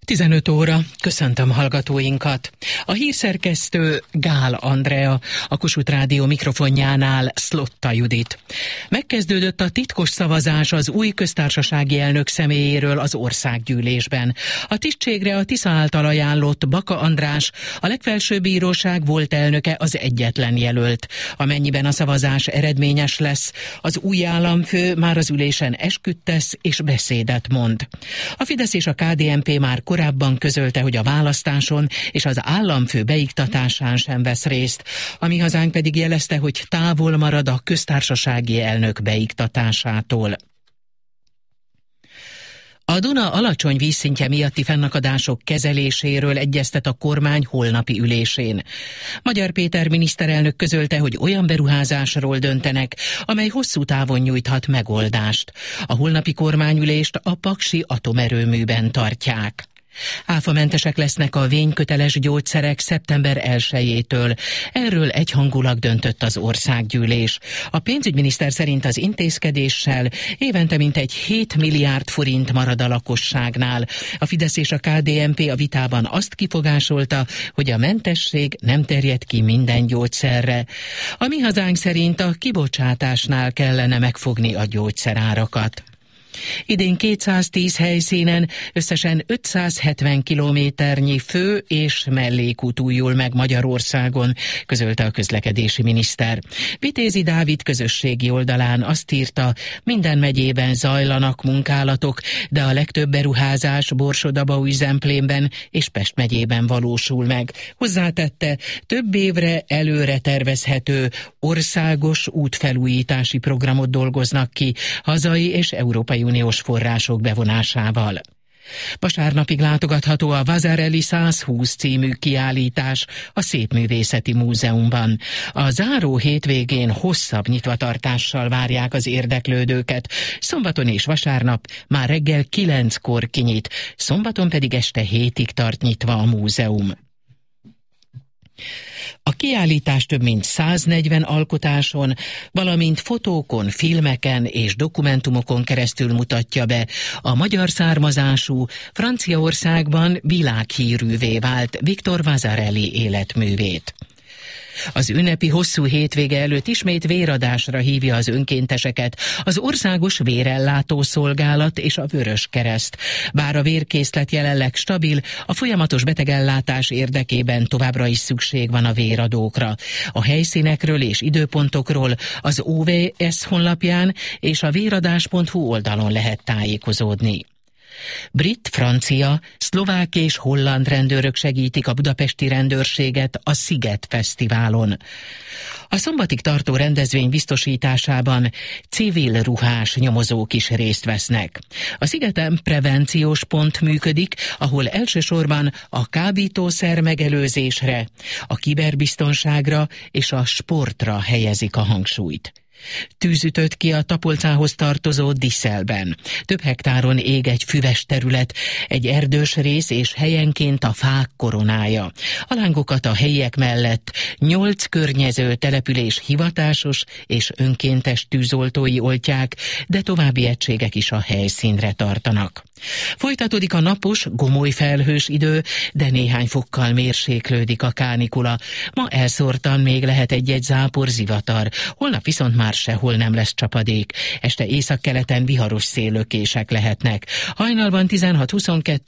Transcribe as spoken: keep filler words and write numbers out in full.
tizenöt óra, köszöntöm hallgatóinkat. A hírszerkesztő Gál Andrea, a Kossuth Rádió mikrofonjánál Szlotta Judit. Megkezdődött a titkos szavazás az új köztársasági elnök személyéről az országgyűlésben. A tisztségre a Tisza által ajánlott Baka András, a legfelsőbb bíróság volt elnöke, az egyetlen jelölt. Amennyiben a szavazás eredményes lesz, az új államfő már az ülésen esküt tesz és beszédet mond. A Fidesz és a ká dé en pé már korábban közölte, hogy a választáson és az államfő beiktatásán sem vesz részt. A Mi Hazánk pedig jelezte, hogy távol marad a köztársasági elnök beiktatásától. A Duna alacsony vízszintje miatti fennakadások kezeléséről egyeztet a kormány holnapi ülésén. Magyar Péter miniszterelnök közölte, hogy olyan beruházásról döntenek, amely hosszú távon nyújthat megoldást. A holnapi kormányülést a paksi atomerőműben tartják. Áfamentesek lesznek a vényköteles gyógyszerek szeptember elsejétől. Erről egyhangulag döntött az országgyűlés. A pénzügyminiszter szerint az intézkedéssel évente mintegy hét milliárd forint marad a lakosságnál. A Fidesz és a ká dé en pé a vitában azt kifogásolta, hogy a mentesség nem terjed ki minden gyógyszerre. A Mi Hazánk szerint a kibocsátásnál kellene megfogni a gyógyszerárakat. Idén kétszáztíz helyszínen összesen ötszázhetven kilométernyi fő- és mellékút újul meg Magyarországon, közölte a közlekedési miniszter. Vitézi Dávid közösségi oldalán azt írta, minden megyében zajlanak munkálatok, de a legtöbb beruházás Borsod-Abaúj-Zemplénben és Pest megyében valósul meg. Hozzátette, több évre előre tervezhető országos útfelújítási programot dolgoznak ki hazai és európai uniós források bevonásával. Vasárnapig látogatható a Vasarely százhúsz című kiállítás a Szépművészeti Múzeumban. A záró hétvégén hosszabb nyitvatartással várják az érdeklődőket. Szombaton és vasárnap már reggel kilenckor kinyit, szombaton pedig este hétig tart nyitva a múzeum. A kiállítás több mint száznegyven alkotáson, valamint fotókon, filmeken és dokumentumokon keresztül mutatja be a magyar származású, Franciaországban világhírűvé vált Victor Vasarely életművét. Az ünnepi hosszú hétvége előtt ismét véradásra hívja az önkénteseket az Országos Vérellátó Szolgálat és a Vöröskereszt. Bár a vérkészlet jelenleg stabil, a folyamatos betegellátás érdekében továbbra is szükség van a véradókra. A helyszínekről és időpontokról az o vé es honlapján és a véradás pont hu oldalon lehet tájékozódni. Brit, francia, szlovák és holland rendőrök segítik a budapesti rendőrséget a Sziget Fesztiválon. A szombatig tartó rendezvény biztosításában civil ruhás nyomozók is részt vesznek. A Szigeten prevenciós pont működik, ahol elsősorban a kábítószer megelőzésre, a kiberbiztonságra és a sportra helyezik a hangsúlyt. Tűz ütött ki a Tapolcához tartozó Diszelben. Több hektáron ég egy füves terület, egy erdős rész és helyenként a fák koronája. A lángokat a helyiek mellett nyolc környező település hivatásos és önkéntes tűzoltói oltják, de további egységek is a helyszínre tartanak. Folytatódik a napos, gomoly felhős idő, de néhány fokkal mérséklődik a kánikula. Ma elszórtan még lehet egy-egy zápor, zivatar, holnap viszont már sehol nem lesz csapadék. Este északkeleten viharos széllökések lehetnek. Hajnalban tizenhat-huszonkettő,